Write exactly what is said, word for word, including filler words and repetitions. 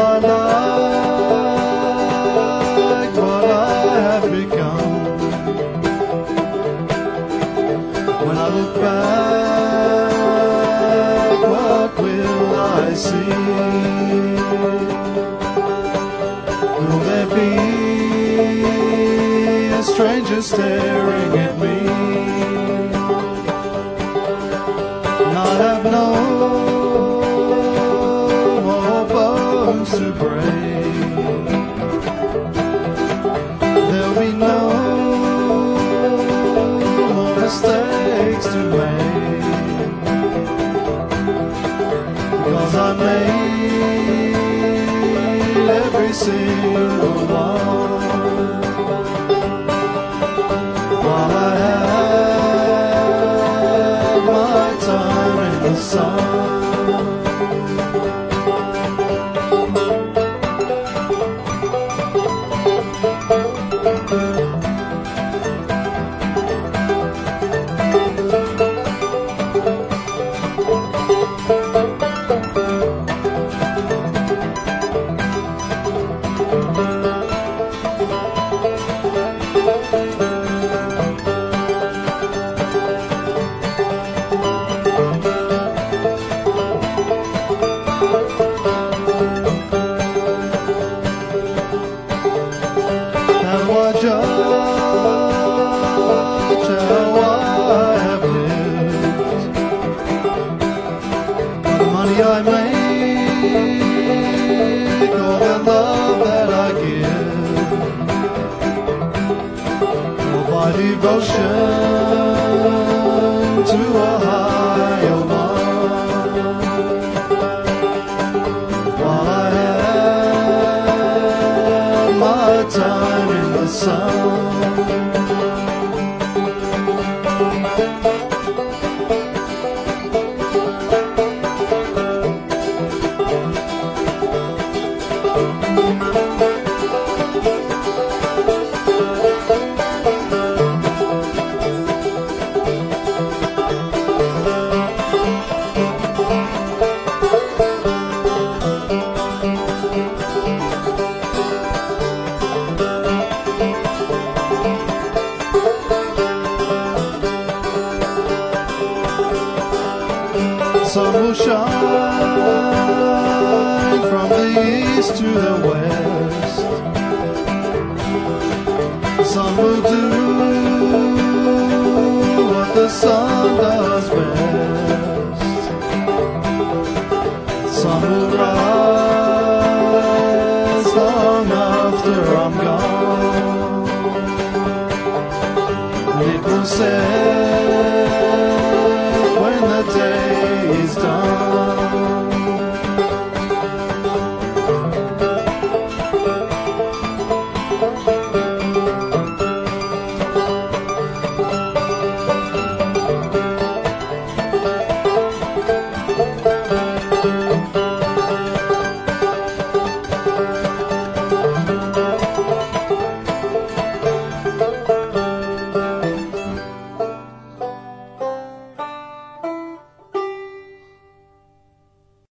I like what I have become. When I look back, what will I see? Will there be a stranger staring at me? And I have no more bones to break. There'll be no more mistakes to make, because I made every single one. While I had my time in the sun. Judge how I have lived. The money I make, all the love that I give, all my devotion to a higher one. While I had my time in the sun. Sun will shine from the east to the west. The sun will do what the sun does best. The sun will rise long after I'm gone, and it will set